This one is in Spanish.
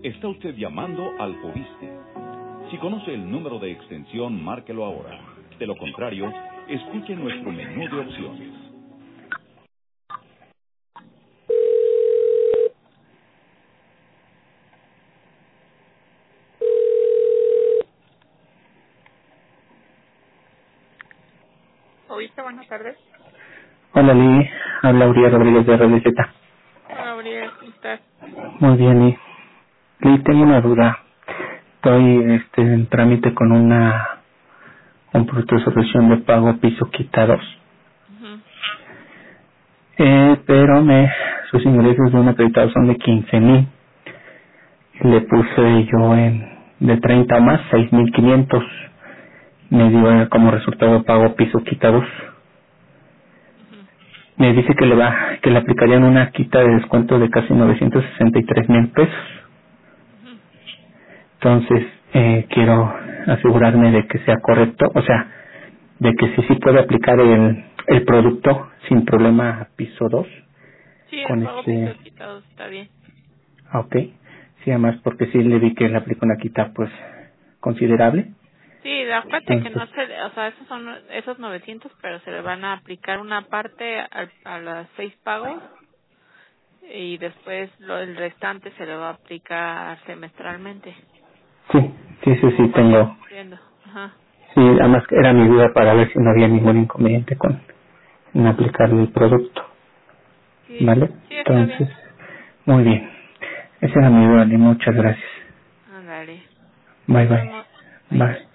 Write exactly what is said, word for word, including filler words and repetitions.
Está usted llamando al Fobiste. Si conoce el número de extensión, márquelo ahora. De lo contrario, escuche nuestro menú de opciones. Fobiste, buenas tardes. Hola, Lee. Habla Uriel Rodríguez de R D Z. Hola, Uriel, ¿cómo estás? Muy bien, Lee. Lee, tengo una duda. Estoy este, en trámite con una un proyecto de solución de pago piso quitados. Uh-huh. Eh, pero me sus ingresos de un acreditado son de quince mil. Le puse yo en de treinta más, seis mil quinientos. Me dio eh, como resultado pago piso quitados. Uh-huh. Me dice que le va, que le aplicarían una quita de descuento de casi novecientos sesenta y tres mil pesos. Uh-huh. Entonces, eh, quiero asegurarme de que sea correcto, o sea, de que sí sí puede aplicar el, el producto sin problema a piso dos Sí, el con pago piso este, quitado está bien. ah, ok, sí, además porque sí le vi que le aplicó una quita pues considerable, Sí, acuérdate que entonces, no se, le- o sea, esos son esos novecientos, pero se le van a aplicar una parte al- a, los seis pagos y después lo, el restante se le va a aplicar semestralmente, sí, sí, sí, sí, como vaya tengo, cumpliendo. Ajá. sí, además era mi duda para ver si no había ningún inconveniente con en aplicarle el producto, Sí, ¿vale? sí está bien. Entonces, muy bien, esa era mi duda y muchas gracias. Ándale. Bye Nos bye. vemos. Bye. Bye.